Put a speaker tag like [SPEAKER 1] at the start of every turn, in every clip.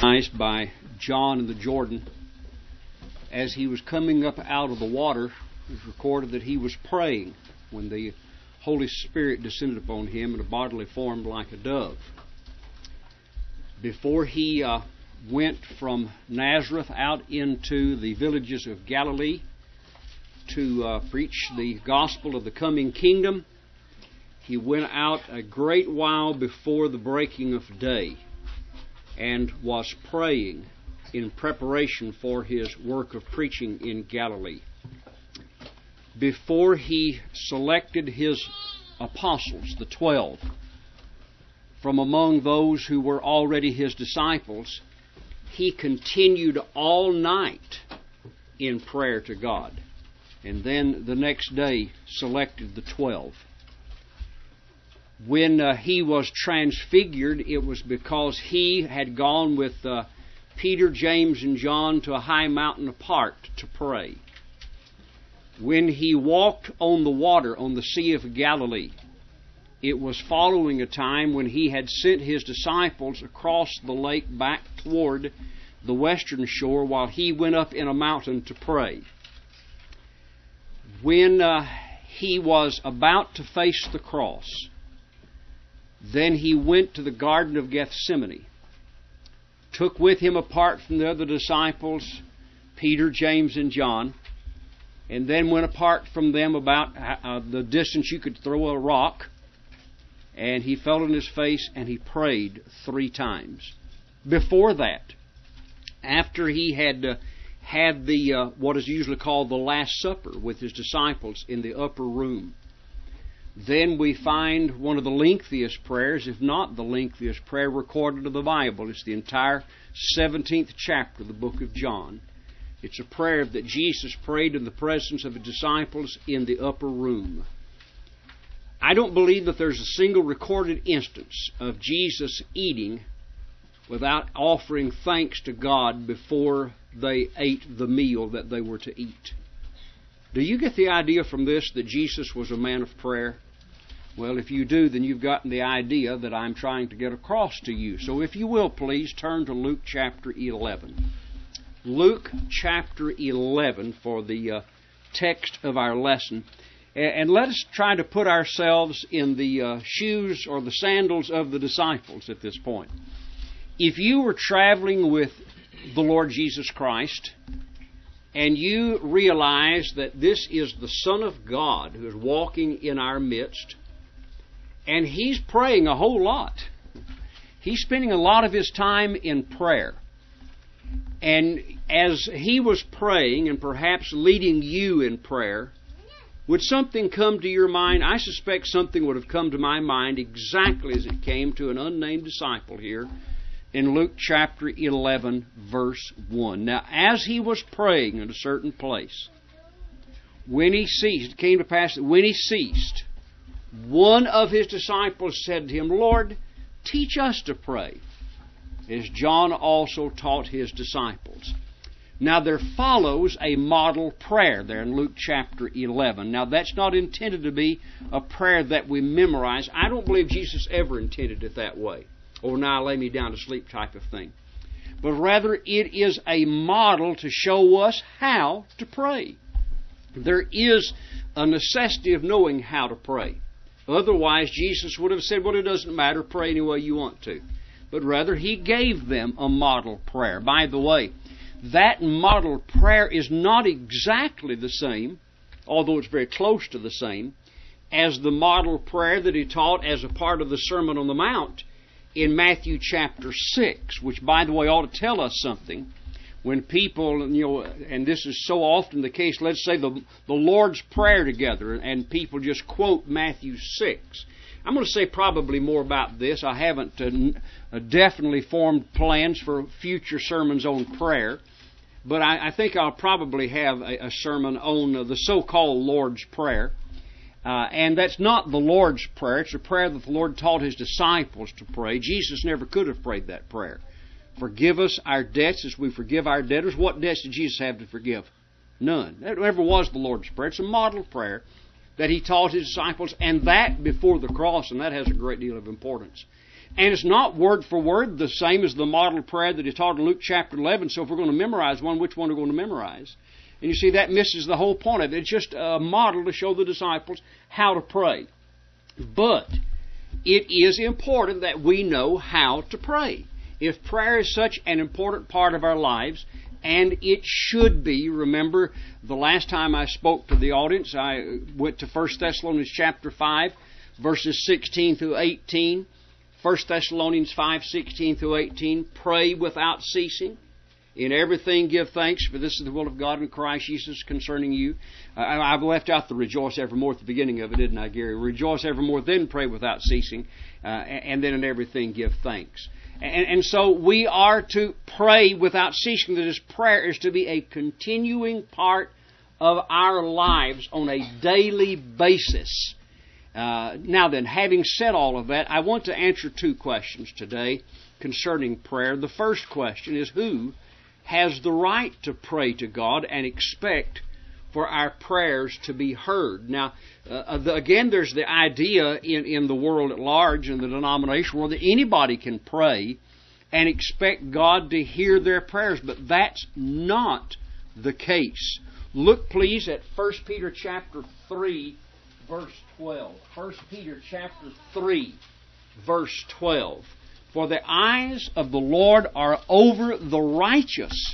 [SPEAKER 1] by John in the Jordan. As he was coming up out of the water, it was recorded that he was praying when the Holy Spirit descended upon him in a bodily form like a dove. Before he went from Nazareth out into the villages of Galilee to preach the gospel of the coming kingdom, he went out a great while before the breaking of day and was praying in preparation for his work of preaching in Galilee. Before he selected his apostles, the 12, from among those who were already his disciples, he continued all night in prayer to God. And then the next day selected the 12. When he was transfigured, it was because he had gone with Peter, James, and John to a high mountain apart to pray. When he walked on the water on the Sea of Galilee, it was following a time when he had sent his disciples across the lake back toward the western shore while he went up in a mountain to pray. When he was about to face the cross, then he went to the Garden of Gethsemane, took with him apart from the other disciples, Peter, James, and John, and then went apart from them about the distance you could throw a rock, and he fell on his face and he prayed 3 times. Before that, after he had had the what is usually called the Last Supper with his disciples in the upper room, then we find one of the lengthiest prayers, if not the lengthiest prayer recorded in the Bible. It's the entire 17th chapter of the book of John. It's a prayer that Jesus prayed in the presence of his disciples in the upper room. I don't believe that there's a single recorded instance of Jesus eating without offering thanks to God before they ate the meal that they were to eat. Do you get the idea from this that Jesus was a man of prayer? Well, if you do, then you've gotten the idea that I'm trying to get across to you. So if you will, please turn to Luke chapter 11. Luke chapter 11 for the text of our lesson. And let us try to put ourselves in the shoes or the sandals of the disciples at this point. If you were traveling with the Lord Jesus Christ, and you realize that this is the Son of God who is walking in our midst, and He's praying a whole lot. He's spending a lot of His time in prayer. And as He was praying and perhaps leading you in prayer, would something come to your mind? I suspect something would have come to my mind exactly as it came to an unnamed disciple here in Luke chapter 11, verse 1. Now, as he was praying in a certain place, when he ceased, it came to pass that when he ceased, one of his disciples said to him, Lord, teach us to pray, as John also taught his disciples. Now, there follows a model prayer there in Luke chapter 11. Now, that's not intended to be a prayer that we memorize. I don't believe Jesus ever intended it that way, or now lay me down to sleep type of thing. But rather, it is a model to show us how to pray. There is a necessity of knowing how to pray. Otherwise, Jesus would have said, well, it doesn't matter, pray any way you want to. But rather, He gave them a model prayer. By the way, that model prayer is not exactly the same, although it's very close to the same, as the model prayer that He taught as a part of the Sermon on the Mount in Matthew chapter 6, which, by the way, ought to tell us something. When people, and this is so often the case, let's say the Lord's Prayer together, and people just quote Matthew 6. I'm going to say probably more about this. I haven't definitely formed plans for future sermons on prayer, but I think I'll probably have a sermon on the so-called Lord's Prayer. And that's not the Lord's Prayer. It's a prayer that the Lord taught His disciples to pray. Jesus never could have prayed that prayer. Forgive us our debts as we forgive our debtors. What debts did Jesus have to forgive? None. That never was the Lord's Prayer. It's a model prayer that He taught His disciples, and that before the cross, and that has a great deal of importance. And it's not word for word the same as the model prayer that He taught in Luke chapter 11. So if we're going to memorize one, which one are we going to memorize? And you see, that misses the whole point of it. It's just a model to show the disciples how to pray. But it is important that we know how to pray. If prayer is such an important part of our lives, and it should be, remember the last time I spoke to the audience, I went to 1 Thessalonians chapter 5, verses 16 through 18. 1 Thessalonians 5, 16 through 18, pray without ceasing. In everything give thanks, for this is the will of God in Christ Jesus concerning you. I've left out the rejoice evermore at the beginning of it, didn't I, Gary? Rejoice evermore, then pray without ceasing, and then in everything give thanks. And so we are to pray without ceasing. That is, prayer is to be a continuing part of our lives on a daily basis. Now then, having said all of that, I want to answer two questions today concerning prayer. The first question is, who has the right to pray to God and expect for our prayers to be heard? Now, again, there's the idea in the world at large, in the denomination world, that anybody can pray and expect God to hear their prayers, but that's not the case. Look, please, at 1 Peter chapter 3, verse 12. 1 Peter chapter 3, verse 12. For the eyes of the Lord are over the righteous,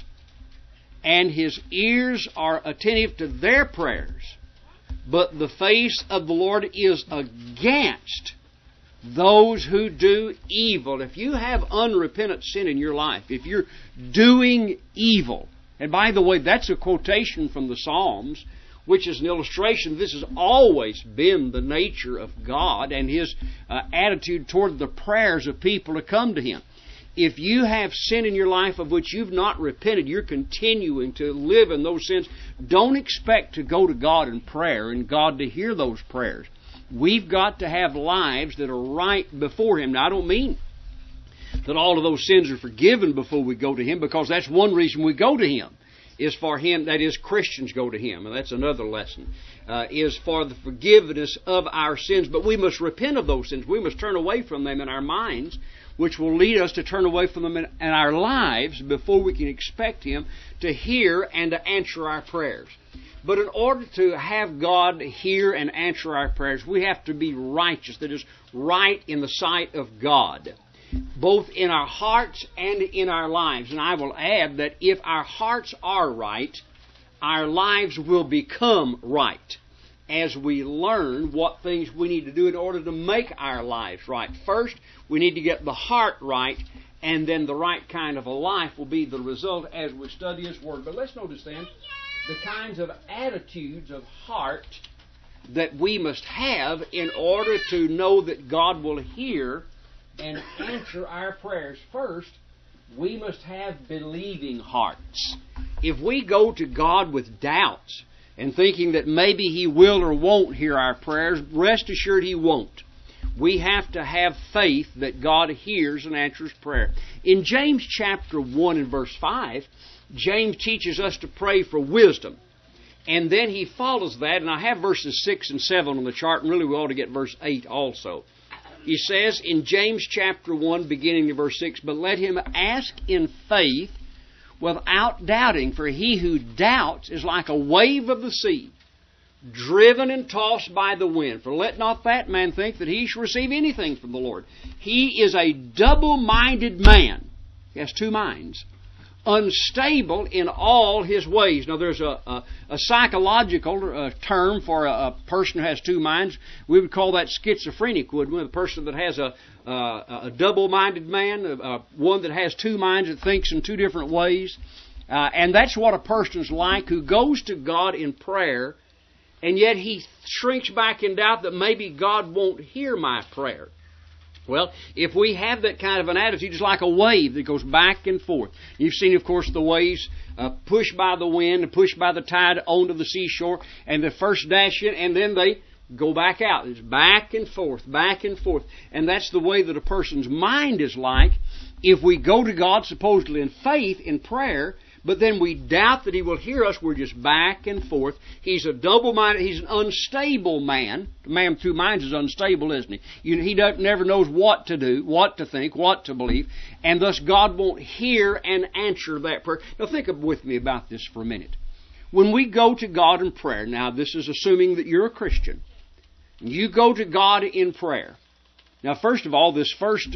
[SPEAKER 1] and His ears are attentive to their prayers. But the face of the Lord is against those who do evil. If you have unrepentant sin in your life, if you're doing evil, and by the way, that's a quotation from the Psalms, which is an illustration. This has always been the nature of God and His attitude toward the prayers of people to come to Him. If you have sin in your life of which you've not repented, you're continuing to live in those sins, don't expect to go to God in prayer and God to hear those prayers. We've got to have lives that are right before Him. Now, I don't mean that all of those sins are forgiven before we go to Him, because that's one reason we go to Him. Is for Him, that is, Christians go to Him, and that's another lesson, is for the forgiveness of our sins. But we must repent of those sins. We must turn away from them in our minds, which will lead us to turn away from them in our lives before we can expect Him to hear and to answer our prayers. But in order to have God hear and answer our prayers, we have to be righteous, that is, right in the sight of God, both in our hearts and in our lives. And I will add that if our hearts are right, our lives will become right as we learn what things we need to do in order to make our lives right. First, we need to get the heart right, and then the right kind of a life will be the result as we study His Word. But let's notice then the kinds of attitudes of heart that we must have in order to know that God will hear and answer our prayers. First, we must have believing hearts. If we go to God with doubts and thinking that maybe He will or won't hear our prayers, rest assured He won't. We have to have faith that God hears and answers prayer. In James chapter 1 and verse 5, James teaches us to pray for wisdom. And then he follows that, and I have verses 6 and 7 on the chart, and really we ought to get verse 8 also. He says in James chapter 1, beginning in verse 6, but let him ask in faith without doubting, for he who doubts is like a wave of the sea, driven and tossed by the wind. For let not that man think that he shall receive anything from the Lord. He is a double-minded man. He has two minds. Unstable in all his ways. Now, there's a psychological term for a person who has two minds. We would call that schizophrenic, wouldn't we? The person that has a double-minded man, one that has two minds, that thinks in two different ways. And that's what a person's like who goes to God in prayer, and yet he shrinks back in doubt that maybe God won't hear my prayer. Well, if we have that kind of an attitude, it's like a wave that goes back and forth. You've seen, of course, the waves pushed by the wind and pushed by the tide onto the seashore, and they first dash in, and then they go back out. It's back and forth, back and forth. And that's the way that a person's mind is like. If we go to God supposedly in faith, in prayer, but then we doubt that He will hear us. We're just back and forth. He's a double-minded, he's an unstable man. The man with two minds is unstable, isn't he? He never knows what to do, what to think, what to believe, and thus God won't hear and answer that prayer. Now think with me about this for a minute. When we go to God in prayer, now this is assuming that you're a Christian, you go to God in prayer. Now, first of all, this first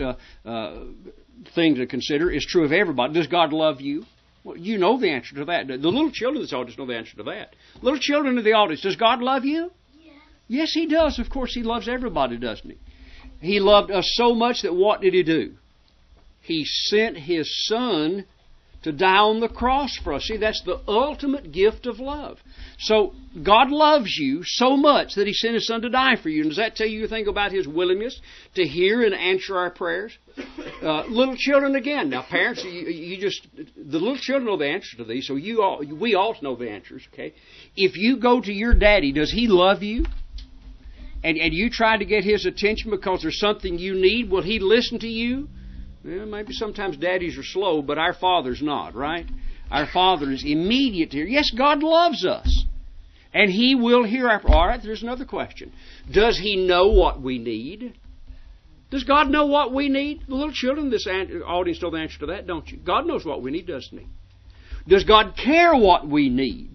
[SPEAKER 1] thing to consider is true of everybody. Does God love you? Well, you know the answer to that. The little children in this audience know the answer to that. Little children in the audience, does God love you? Yes. Yes, He does. Of course, He loves everybody, doesn't He? He loved us so much that what did He do? He sent His Son to die on the cross for us. See, that's the ultimate gift of love. So, God loves you so much that He sent His Son to die for you. And does that tell you anything about His willingness to hear and answer our prayers? Little children again. Now, parents, the little children know the answer to these, so we all know the answers, okay? If you go to your daddy, does he love you? And you try to get his attention because there's something you need, will he listen to you? Well, maybe sometimes daddies are slow, but our Father's not, right? Our Father is immediate here. Yes, God loves us. And He will hear our... All right, there's another question. Does He know what we need? Does God know what we need? The little children in this audience know the answer to that, don't you? God knows what we need, doesn't He? Does God care what we need?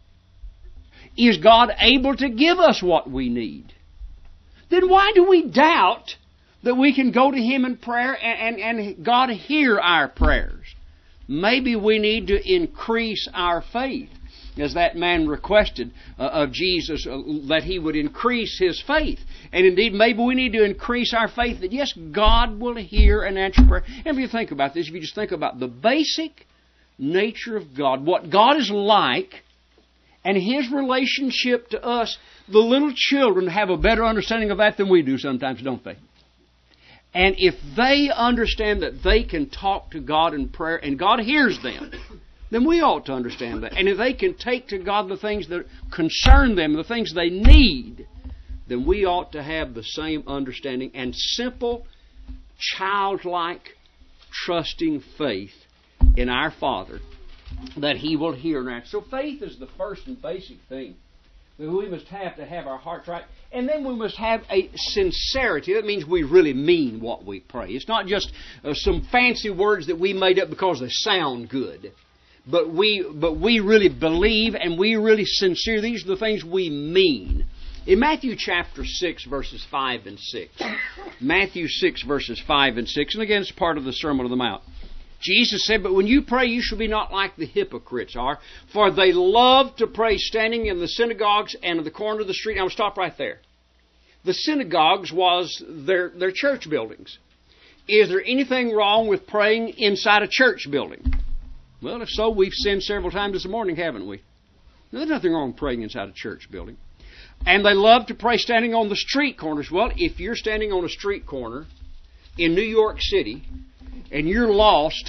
[SPEAKER 1] Is God able to give us what we need? Then why do we doubt that we can go to Him in prayer and God hear our prayers? Maybe we need to increase our faith, as that man requested of Jesus, that He would increase his faith. And indeed, maybe we need to increase our faith that, yes, God will hear and answer prayer. And if you think about this, if you just think about the basic nature of God, what God is like, and His relationship to us, the little children have a better understanding of that than we do sometimes, don't they? And if they understand that they can talk to God in prayer and God hears them, then we ought to understand that. And if they can take to God the things that concern them, the things they need, then we ought to have the same understanding and simple, childlike, trusting faith in our Father that He will hear and answer. So faith is the first and basic thing. We must have to have our hearts right. And then we must have a sincerity. That means we really mean what we pray. It's not just some fancy words that we made up because they sound good. But we really believe and we really sincere. These are the things we mean. In Matthew chapter 6, verses 5 and 6. Matthew 6, verses 5 and 6. And again, it's part of the Sermon on the Mount. Jesus said, "But when you pray, you shall be not like the hypocrites are, for they love to pray standing in the synagogues and at the corner of the street." Now, I'll stop right there. The synagogues was their church buildings. Is there anything wrong with praying inside a church building? Well, if so, we've sinned several times this morning, haven't we? There's nothing wrong with praying inside a church building. And they love to pray standing on the street corners. Well, if you're standing on a street corner in New York City, and you're lost,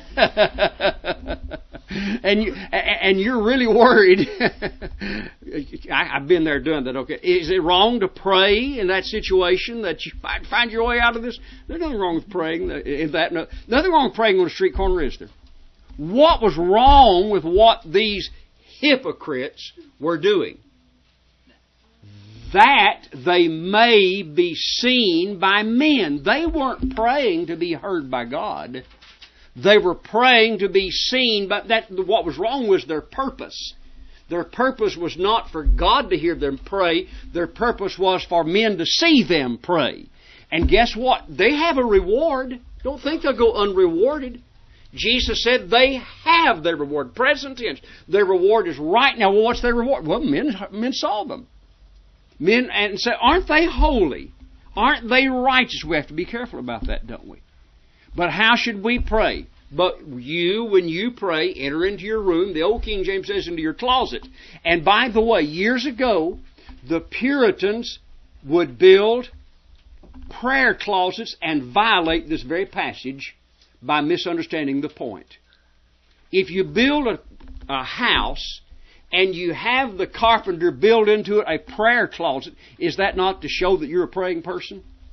[SPEAKER 1] and you're really worried. I've been there, done that. Okay, is it wrong to pray in that situation that you find your way out of this? There's nothing wrong with praying in that. Nothing wrong with praying on a street corner, is there? What was wrong with what these hypocrites were doing? That they may be seen by men. They weren't praying to be heard by God. They were praying to be seen, but what was wrong was their purpose. Their purpose was not for God to hear them pray. Their purpose was for men to see them pray. And guess what? They have a reward. Don't think they'll go unrewarded. Jesus said they have their reward. Present tense. Their reward is right now. Well, what's their reward? Well, men saw them. Men and say, aren't they holy? Aren't they righteous? We have to be careful about that, don't we? But how should we pray? But you, when you pray, enter into your room. The old King James says into your closet. And by the way, years ago, the Puritans would build prayer closets and violate this very passage by misunderstanding the point. If you build a house and you have the carpenter build into it a prayer closet, is that not to show that you're a praying person?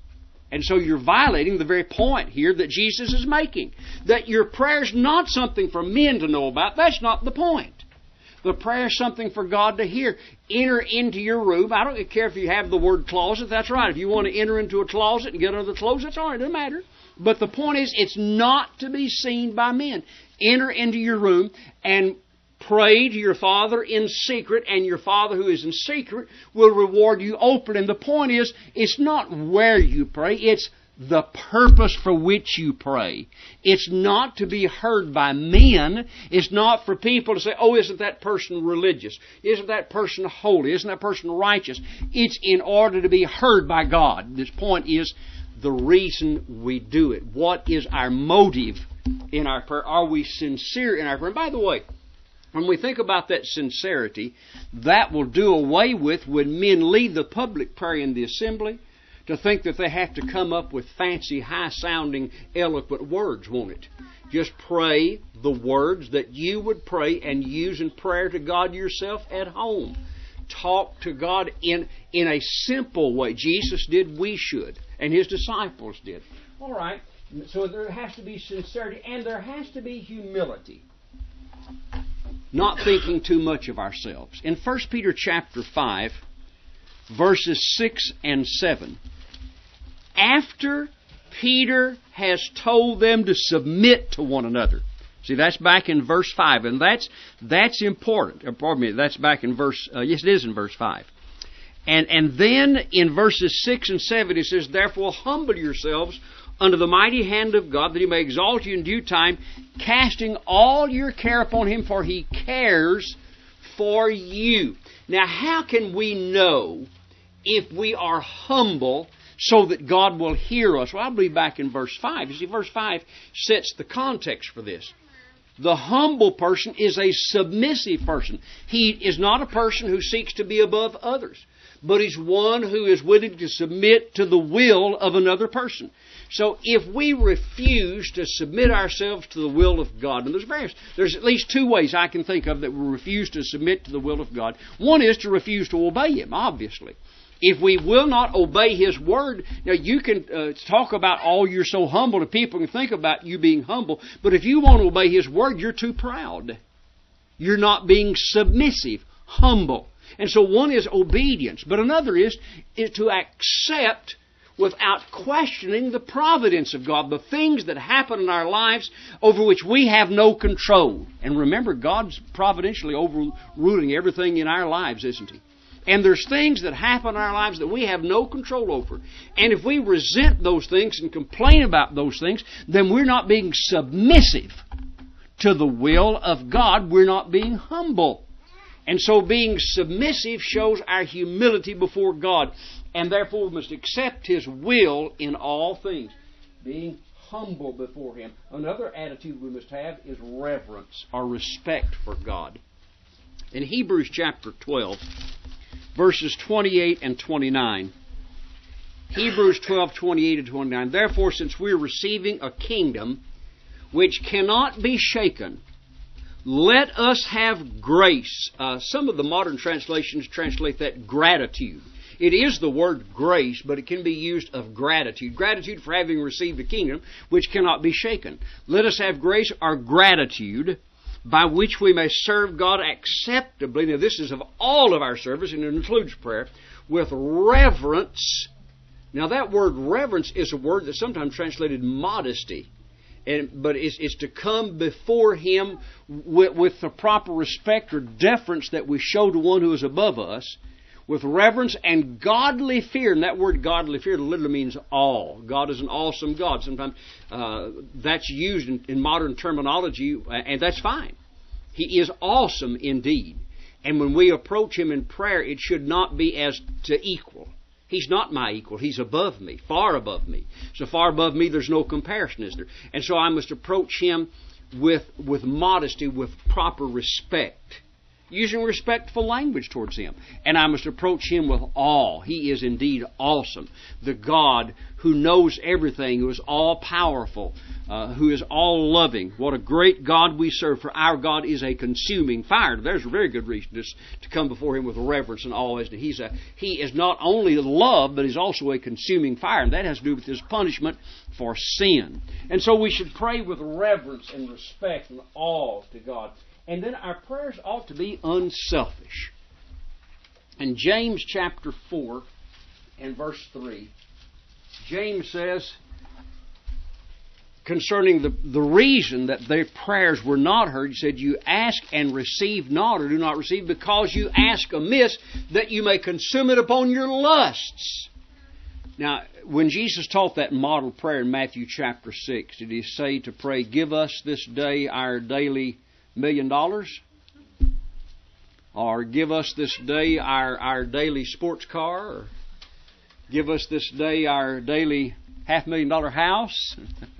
[SPEAKER 1] And so you're violating the very point here that Jesus is making. That your prayer's not something for men to know about. That's not the point. The prayer is something for God to hear. Enter into your room. I don't care if you have the word closet. That's right. If you want to enter into a closet and get under the clothes, that's all right. It doesn't matter. But the point is, it's not to be seen by men. Enter into your room and pray to your Father in secret, and your Father who is in secret will reward you openly. And the point is, it's not where you pray, it's the purpose for which you pray. It's not to be heard by men. It's not for people to say, oh, isn't that person religious? Isn't that person holy? Isn't that person righteous? It's in order to be heard by God. This point is the reason we do it. What is our motive in our prayer? Are we sincere in our prayer? And by the way, when we think about that sincerity, that will do away with when men lead the public prayer in the assembly, to think that they have to come up with fancy, high-sounding, eloquent words, won't it? Just pray the words that you would pray and use in prayer to God yourself at home. Talk to God in a simple way. Jesus did, we should, and His disciples did. All right, so there has to be sincerity, and there has to be humility. Not thinking too much of ourselves. In 1 Peter chapter 5, verses 6 and 7, after Peter has told them to submit to one another. See, that's back in verse 5, and that's important. Pardon me, that's back in verse, yes, it is in verse 5. And then in verses 6 and 7 it says, therefore humble yourselves under the mighty hand of God, that He may exalt you in due time, casting all your care upon Him, for He cares for you. Now, how can we know if we are humble so that God will hear us? Well, I believe back in verse 5. You see, verse 5 sets the context for this. The humble person is a submissive person. He is not a person who seeks to be above others, but he's one who is willing to submit to the will of another person. So if we refuse to submit ourselves to the will of God, and there's at least two ways I can think of that we refuse to submit to the will of God. One is to refuse to obey Him, obviously. If we will not obey His Word, now you can talk about, oh, you're so humble, and people can think about you being humble, but if you won't obey His Word, you're too proud. You're not being submissive, humble. And so one is obedience, but another is to accept without questioning the providence of God, the things that happen in our lives over which we have no control. And remember, God's providentially overruling everything in our lives, isn't He? And there's things that happen in our lives that we have no control over. And if we resent those things and complain about those things, then we're not being submissive to the will of God. We're not being humble. And so being submissive shows our humility before God. And therefore we must accept His will in all things. Being humble before Him. Another attitude we must have is reverence or respect for God. In Hebrews chapter 12, verses 28 and 29. Hebrews 12, 28 and 29. Therefore, since we are receiving a kingdom which cannot be shaken, let us have grace. Some of the modern translations translate that gratitude. It is the word grace, but it can be used of gratitude. Gratitude for having received a kingdom which cannot be shaken. Let us have grace or gratitude by which we may serve God acceptably. Now this is of all of our service, and it includes prayer, with reverence. Now that word reverence is a word that's sometimes translated modesty. But it's to come before Him with the proper respect or deference that we show to one who is above us, with reverence and godly fear. And that word godly fear literally means awe. God is an awesome God. Sometimes that's used in modern terminology, and that's fine. He is awesome indeed. And when we approach Him in prayer, it should not be as to equal. He's not my equal. He's above me, far above me. So far above me, there's no comparison, is there? And so I must approach Him with modesty, with proper respect, using respectful language towards Him. And I must approach Him with awe. He is indeed awesome. The God who knows everything, who is all-powerful, who is all-loving. What a great God we serve, for our God is a consuming fire. There's a very good reason to come before Him with reverence and awe. He is not only love, but He's also a consuming fire, and that has to do with His punishment for sin. And so we should pray with reverence and respect and awe to God. And then our prayers ought to be unselfish. In James chapter 4 and verse 3, James says, concerning the reason that their prayers were not heard, he said, you ask and receive not, or do not receive, because you ask amiss, that you may consume it upon your lusts. Now, when Jesus taught that model prayer in Matthew chapter 6, did He say to pray, give us this day our daily $1 million? Or give us this day our daily sports car? Or give us this day our daily $500,000 house?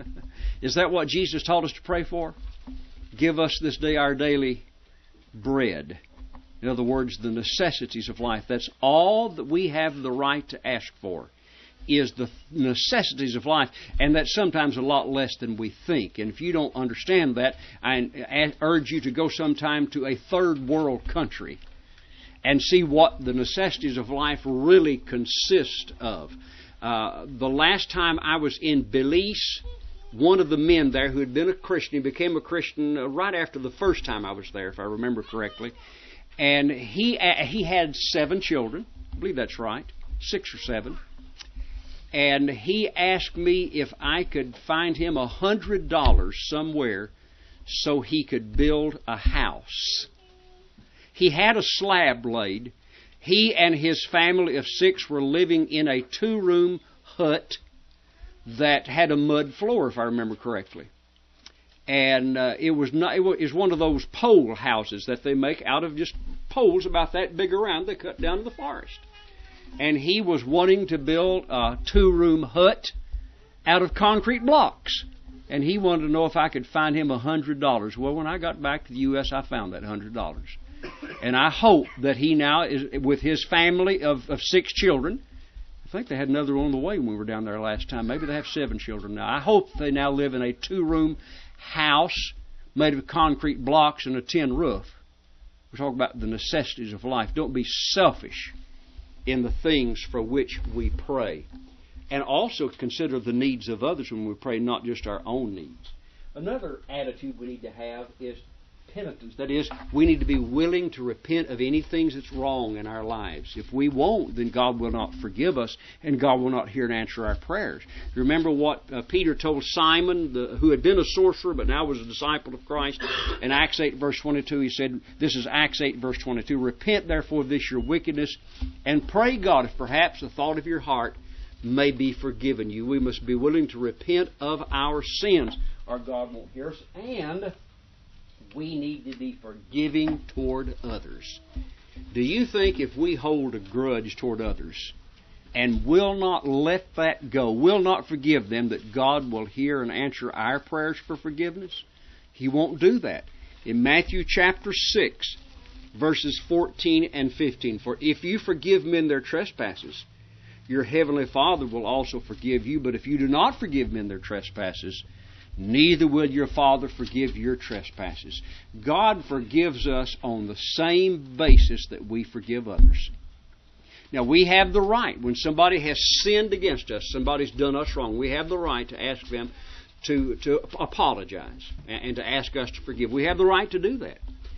[SPEAKER 1] Is that what Jesus taught us to pray for? Give us this day our daily bread. In other words, the necessities of life. That's all that we have the right to ask for, is the necessities of life. And that's sometimes a lot less than we think. And if you don't understand that, I urge you to go sometime to a third world country and see what the necessities of life really consist of. The last time I was in Belize, one of the men there who had been a Christian, he became a Christian right after the first time I was there, if I remember correctly. And he had 7 children. I believe that's right. 6 or 7. And he asked me if I could find him $100 somewhere so he could build a house. He had a slab laid. He and his family of 6 were living in a 2-room hut that had a mud floor, if I remember correctly. And it was one of those pole houses that they make out of just poles about that big around they cut down in the forest. And he was wanting to build a 2-room hut out of concrete blocks. And he wanted to know if I could find him $100. Well, when I got back to the U.S., I found that $100. And I hope that he now is with his family of 6 children. I think they had another one on the way when we were down there last time. Maybe they have 7 children now. I hope they now live in a 2-room house made of concrete blocks and a tin roof. We're talking about the necessities of life. Don't be selfish in the things for which we pray. And also consider the needs of others when we pray, not just our own needs. Another attitude we need to have is penitence. That is, we need to be willing to repent of anything that's wrong in our lives. If we won't, then God will not forgive us, and God will not hear and answer our prayers. Remember what Peter told Simon, who had been a sorcerer but now was a disciple of Christ, in Acts 8 verse 22. He said, this is Acts 8 verse 22, repent therefore of this your wickedness, and pray God if perhaps the thought of your heart may be forgiven you. We must be willing to repent of our sins, or God won't hear us, and we need to be forgiving toward others. Do you think if we hold a grudge toward others and will not let that go, will not forgive them, that God will hear and answer our prayers for forgiveness? He won't do that. In Matthew chapter 6, verses 14 and 15, for if you forgive men their trespasses, your heavenly Father will also forgive you. But if you do not forgive men their trespasses, neither will your Father forgive your trespasses. God forgives us on the same basis that we forgive others. Now, we have the right, when somebody has sinned against us, somebody's done us wrong, we have the right to ask them to apologize and to ask us to forgive. We have the right to do that.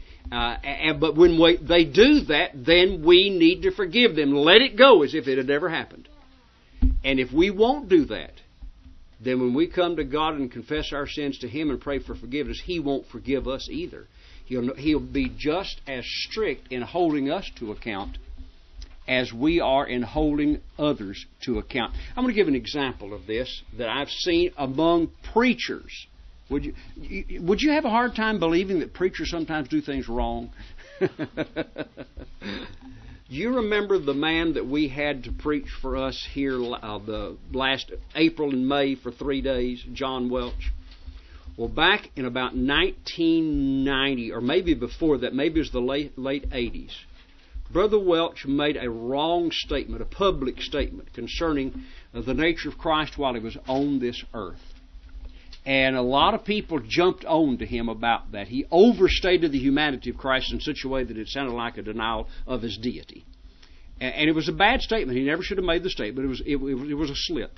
[SPEAKER 1] But when they do that, then we need to forgive them. Let it go as if it had never happened. And if we won't do that, then when we come to God and confess our sins to Him and pray for forgiveness, He won't forgive us either. He'll be just as strict in holding us to account as we are in holding others to account. I'm going to give an example of this that I've seen among preachers. Would you have a hard time believing that preachers sometimes do things wrong? You remember the man that we had to preach for us here the last April and May for 3 days, John Welch? Well, back in about 1990, or maybe before that, maybe it was the late 80s, Brother Welch made a wrong statement, a public statement concerning the nature of Christ while He was on this earth. And a lot of people jumped on to him about that. He overstated the humanity of Christ in such a way that it sounded like a denial of His deity. And it was a bad statement. He never should have made the statement. It was a slip.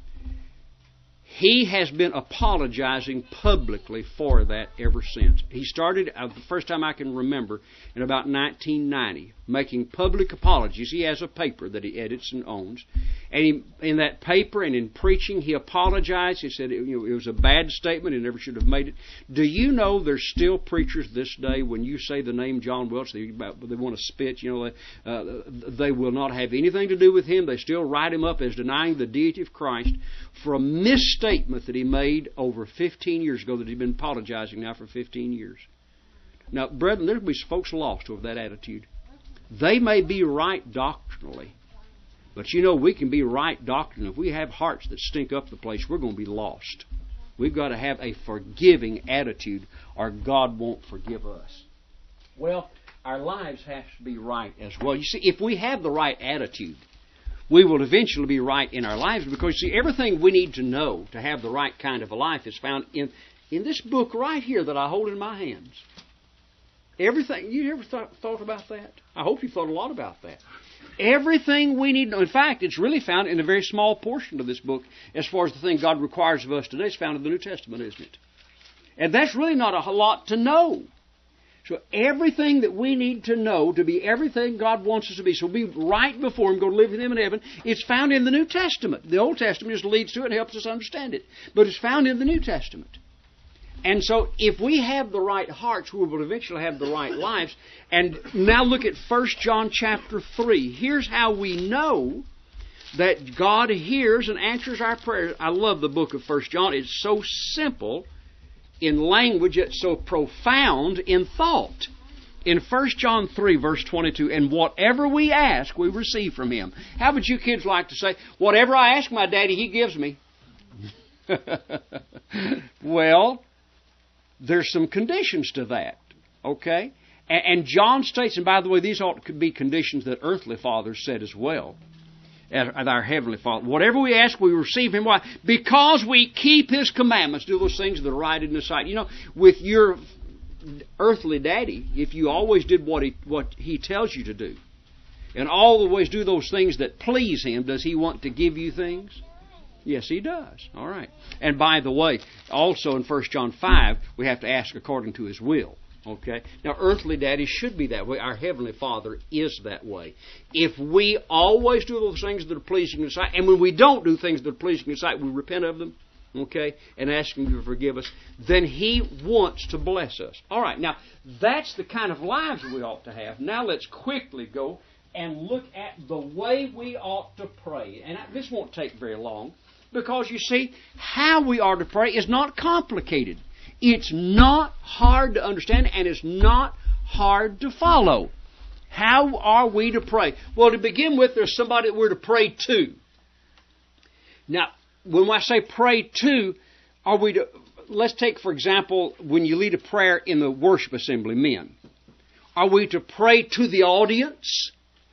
[SPEAKER 1] He has been apologizing publicly for that ever since. He started, the first time I can remember, in about 1990, making public apologies. He has a paper that he edits and owns. And in that paper and in preaching, he apologized. He said it was a bad statement. He never should have made it. Do you know there's still preachers this day, when you say the name John Welch, they want to spit. They will not have anything to do with him. They still write him up as denying the deity of Christ for a misstatement that he made over 15 years ago, that he's been apologizing now for 15 years. Now, brethren, there will be folks lost over that attitude. They may be right doctrinally, but we can be right doctrinally. If we have hearts that stink up the place, we're going to be lost. We've got to have a forgiving attitude, or God won't forgive us. Well, our lives have to be right as well. You see, if we have the right attitude, we will eventually be right in our lives, because, everything we need to know to have the right kind of a life is found in this book right here that I hold in my hands. Everything. You ever thought about that? I hope you thought a lot about that. Everything we need to know. In fact, it's really found in a very small portion of this book as far as the thing God requires of us today. It's found in the New Testament, isn't it? And that's really not a lot to know. So everything that we need to know to be everything God wants us to be, so we'll be right before Him, go to live with Him in heaven, it's found in the New Testament. The Old Testament just leads to it and helps us understand it. But it's found in the New Testament. And so if we have the right hearts, we will eventually have the right lives. And now look at 1 John chapter 3. Here's how we know that God hears and answers our prayers. I love the book of 1 John. It's so simple in language, it's so profound in thought. In 1 John 3, verse 22, and whatever we ask, we receive from Him. How would you kids like to say, whatever I ask my daddy, He gives me? Well, there's some conditions to that, okay? And John states, and by the way, these ought to be conditions that earthly fathers said as well, as our Heavenly Father. Whatever we ask, we receive Him. Why? Because we keep His commandments, do those things that are right in His sight. With your earthly daddy, if you always did what he tells you to do, and always do those things that please Him, does He want to give you things? Yes, He does. All right. And by the way, also in 1 John 5, we have to ask according to His will. Okay? Now, earthly daddy should be that way. Our Heavenly Father is that way. If we always do those things that are pleasing in His sight, and when we don't do things that are pleasing in His sight, we repent of them, okay, and ask Him to forgive us, then He wants to bless us. All right. Now, that's the kind of lives we ought to have. Now, let's quickly go and look at the way we ought to pray. And this won't take very long. Because, you see, how we are to pray is not complicated. It's not hard to understand, and it's not hard to follow. How are we to pray? Well, to begin with, there's somebody that we're to pray to. Now, when I say pray to, let's take, for example, when you lead a prayer in the worship assembly, men. Are we to pray to the audience?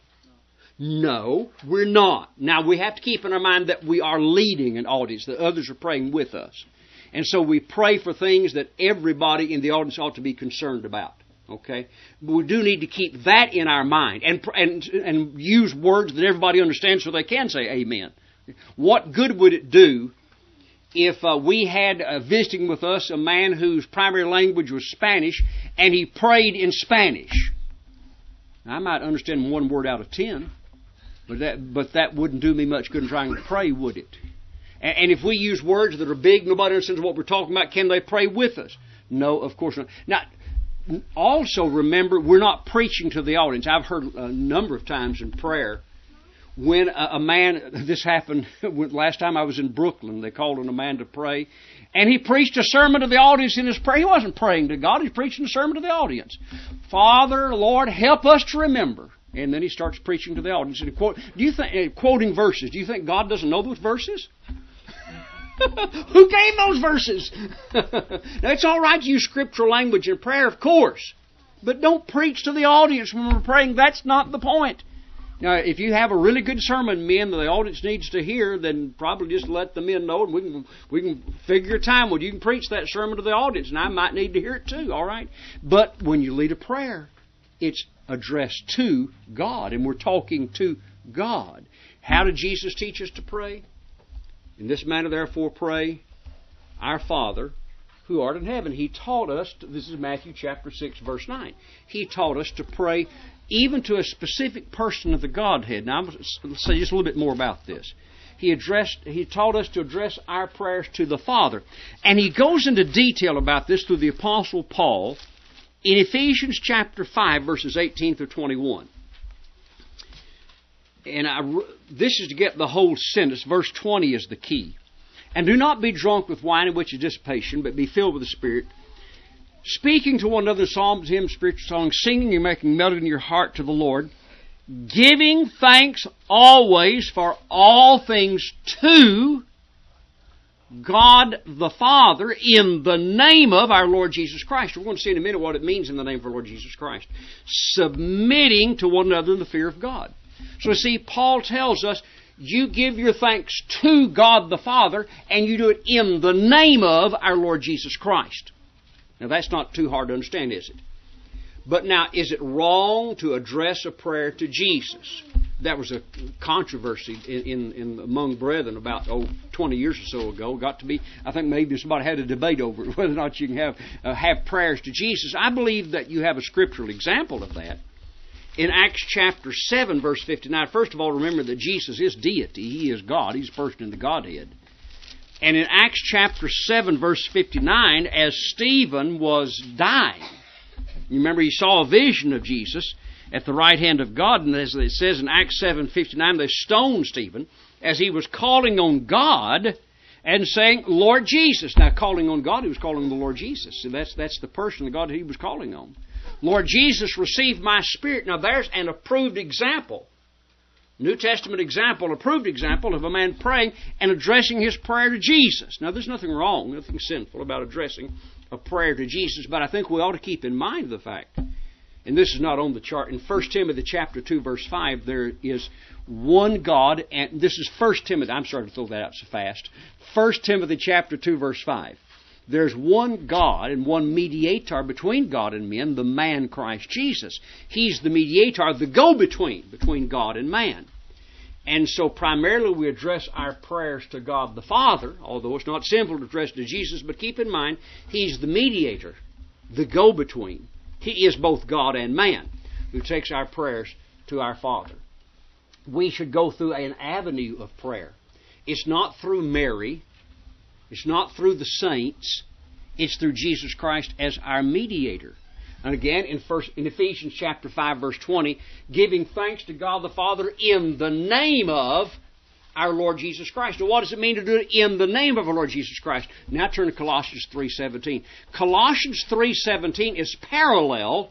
[SPEAKER 1] No, we're not. Now, we have to keep in our mind that we are leading an audience, that others are praying with us. And so we pray for things that everybody in the audience ought to be concerned about. Okay? But we do need to keep that in our mind and use words that everybody understands so they can say amen. What good would it do if we had visiting with us a man whose primary language was Spanish and he prayed in Spanish? Now, I might understand 1 word out of 10. But that wouldn't do me much good in trying to pray, would it? And if we use words that are big, nobody understands what we're talking about, can they pray with us? No, of course not. Now, also remember, we're not preaching to the audience. I've heard a number of times in prayer when a man, this happened last time I was in Brooklyn, they called on a man to pray, and he preached a sermon to the audience in his prayer. He wasn't praying to God, he was preaching a sermon to the audience. Father, Lord, help us to remember. And then he starts preaching to the audience. And quoting verses. Do you think God doesn't know those verses? Who gave those verses? Now, it's all right to use scriptural language in prayer, of course. But don't preach to the audience when we're praying. That's not the point. Now, if you have a really good sermon, men, that the audience needs to hear, then probably just let the men know, and we can figure a time when you can preach that sermon to the audience, and I might need to hear it too, all right? But when you lead a prayer, it's addressed to God, and we're talking to God. How did Jesus teach us to pray? In this manner, therefore, pray, Our Father, who art in heaven. He taught us, this is Matthew chapter 6, verse 9. He taught us to pray even to a specific person of the Godhead. Now, let's say just a little bit more about this. He taught us to address our prayers to the Father. And he goes into detail about this through the Apostle Paul in Ephesians chapter 5, verses 18 through 21. And this is to get the whole sentence. Verse 20 is the key. And do not be drunk with wine, in which is dissipation, but be filled with the Spirit, speaking to one another in psalms, hymns, spiritual songs, singing and making melody in your heart to the Lord, giving thanks always for all things to God the Father in the name of our Lord Jesus Christ. We're going to see in a minute what it means in the name of our Lord Jesus Christ. Submitting to one another in the fear of God. So see, Paul tells us, you give your thanks to God the Father, and you do it in the name of our Lord Jesus Christ. Now, that's not too hard to understand, is it? But now, is it wrong to address a prayer to Jesus? That was a controversy in among brethren about 20 years or so ago. Got to be, I think maybe somebody had a debate over it, whether or not you can have prayers to Jesus. I believe that you have a scriptural example of that. In Acts chapter 7, verse 59, first of all, remember that Jesus is deity. He is God. He's first in the Godhead. And in Acts chapter 7, verse 59, as Stephen was dying, you remember he saw a vision of Jesus at the right hand of God, and as it says in Acts 7:59, they stoned Stephen as he was calling on God and saying, Lord Jesus. Now, calling on God, he was calling on the Lord Jesus. So that's the person of God that he was calling on. Lord Jesus, receive my spirit. Now, there's an approved example. New Testament example, approved example of a man praying and addressing his prayer to Jesus. Now, there's nothing wrong, nothing sinful about addressing a prayer to Jesus, but I think we ought to keep in mind the fact, and this is not on the chart, in 1 Timothy chapter 2, verse 5, there is one God, and this is 1 Timothy, I'm sorry to throw that out so fast, 1 Timothy chapter 2, verse 5. There's one God and one mediator between God and men, the man Christ Jesus. He's the mediator, the go-between between God and man. And so primarily we address our prayers to God the Father, although it's not simple to address to Jesus, but keep in mind, He's the mediator, the go-between. He is both God and man who takes our prayers to our Father. We should go through an avenue of prayer. It's not through Mary. It's not through the saints. It's through Jesus Christ as our mediator. And again, in Ephesians chapter 5, verse 20, giving thanks to God the Father in the name of our Lord Jesus Christ. Now, what does it mean to do it in the name of our Lord Jesus Christ? Now turn to Colossians 3:17. Colossians 3:17 is parallel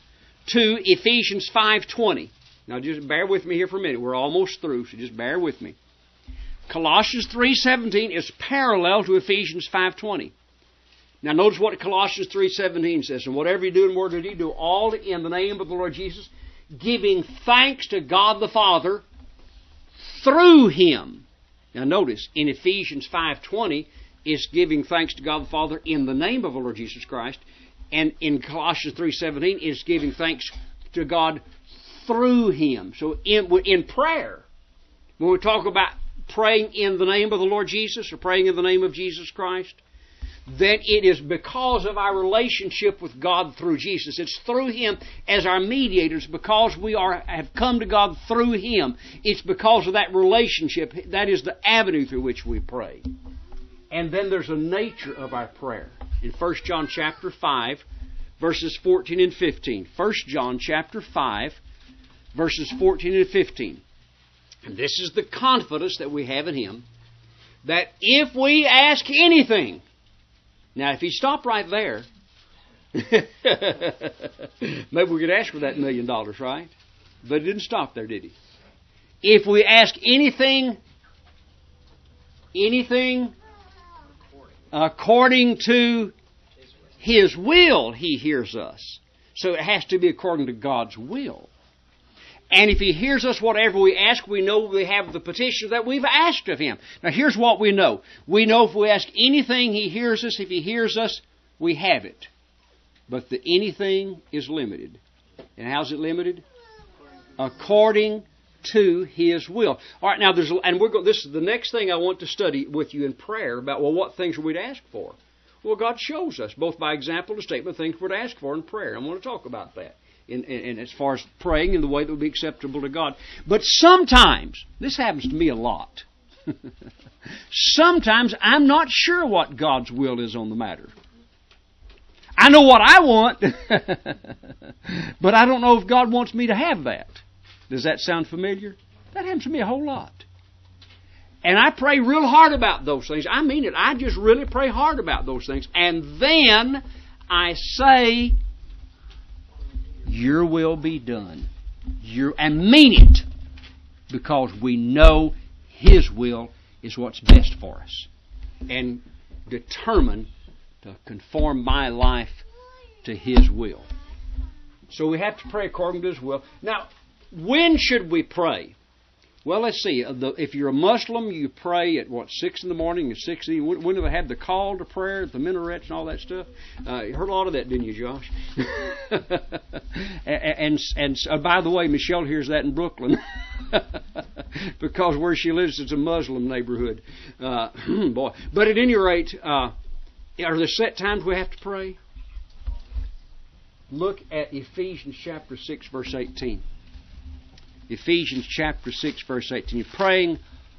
[SPEAKER 1] to Ephesians 5:20. Now, just bear with me here for a minute. We're almost through, so just bear with me. Colossians 3:17 is parallel to Ephesians 5:20. Now notice what Colossians 3:17 says. And whatever you do in word or deed, do all in the name of the Lord Jesus, giving thanks to God the Father through Him. Now notice, in Ephesians 5:20, it's giving thanks to God the Father in the name of the Lord Jesus Christ. And in Colossians 3:17, it's giving thanks to God through Him. So in prayer, when we talk about praying in the name of the Lord Jesus or praying in the name of Jesus Christ, then it is because of our relationship with God through Jesus. It's through Him as our mediators, because we have come to God through Him. It's because of that relationship. That is the avenue through which we pray. And then there's a nature of our prayer. In 1 John chapter 5, verses 14 and 15. 1 John chapter 5, verses 14 and 15. And this is the confidence that we have in Him, that if we ask anything. Now, if He stopped right there, maybe we could ask for that $1 million, right? But He didn't stop there, did He? If we ask anything according to His will, He hears us. So it has to be according to God's will. And if He hears us whatever we ask, we know we have the petition that we've asked of Him. Now here's what we know. We know if we ask anything, He hears us. If He hears us, we have it. But the anything is limited. And how's it limited? According to His will. All right, now this is the next thing I want to study with you in prayer about, well, what things are we to ask for? Well, God shows us, both by example and statement, things we're to ask for in prayer. I want to talk about that. In as far as praying in the way that would be acceptable to God. But sometimes, this happens to me a lot, sometimes I'm not sure what God's will is on the matter. I know what I want, but I don't know if God wants me to have that. Does that sound familiar? That happens to me a whole lot. And I pray real hard about those things. I mean it. I just really pray hard about those things. And then I say, Your will be done. And mean it. Because we know His will is what's best for us. And determine to conform my life to His will. So we have to pray according to His will. Now, when should we pray? Well, let's see. If you're a Muslim, you pray at 6 in the morning and 6 in the evening. When do they have the call to prayer, the minarets and all that stuff? You heard a lot of that, didn't you, Josh? and by the way, Michelle hears that in Brooklyn. Because where she lives is a Muslim neighborhood. Boy. But at any rate, are there set times we have to pray? Look at Ephesians chapter 6, verse 18. Ephesians chapter 6, verse 18. You're praying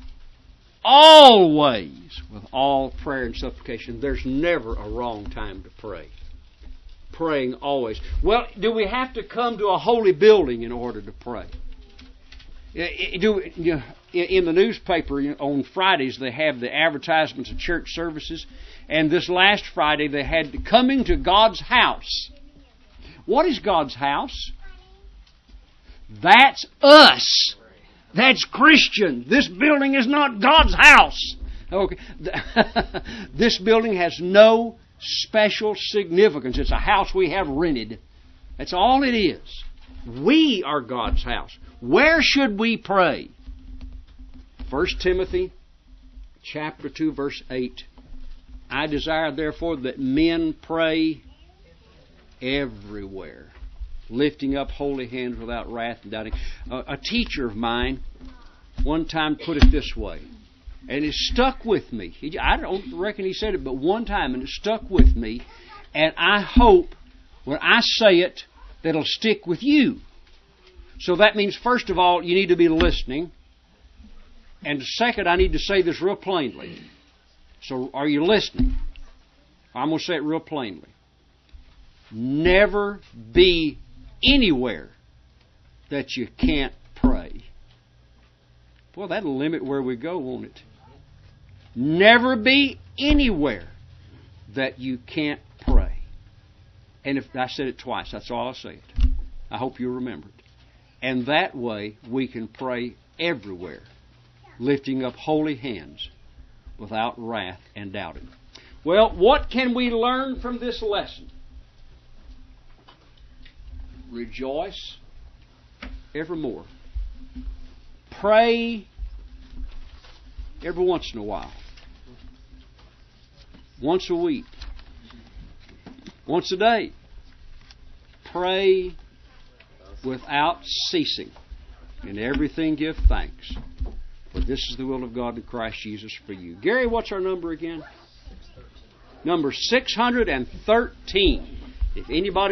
[SPEAKER 1] always with all prayer and supplication. There's never a wrong time to pray. Praying always. Well, do we have to come to a holy building in order to pray? In the newspaper on Fridays, they have the advertisements of church services. And this last Friday, they had coming to God's house. What is God's house? That's us. That's Christian. This building is not God's house. Okay. This building has no special significance. It's a house we have rented. That's all it is. We are God's house. Where should we pray? 1 Timothy chapter 2, verse 8. I desire, therefore, that men pray everywhere, lifting up holy hands without wrath and doubting. A teacher of mine one time put it this way, and it stuck with me. I don't reckon he said it but one time, and it stuck with me. And I hope when I say it, that it'll stick with you. So that means, first of all, you need to be listening. And second, I need to say this real plainly. So are you listening? I'm going to say it real plainly. Never be anywhere that you can't pray. Boy, that'll limit where we go, won't it? Never be anywhere that you can't pray. And if I said it twice, that's all I'll say it. I hope you remember it. And that way we can pray everywhere, lifting up holy hands without wrath and doubting. Well, what can we learn from this lesson? Rejoice evermore. Pray every once in a while. Once a week. Once a day. Pray without ceasing. In everything give thanks. For this is the will of God in Christ Jesus for you. Gary, what's our number again? Number 613. If anybody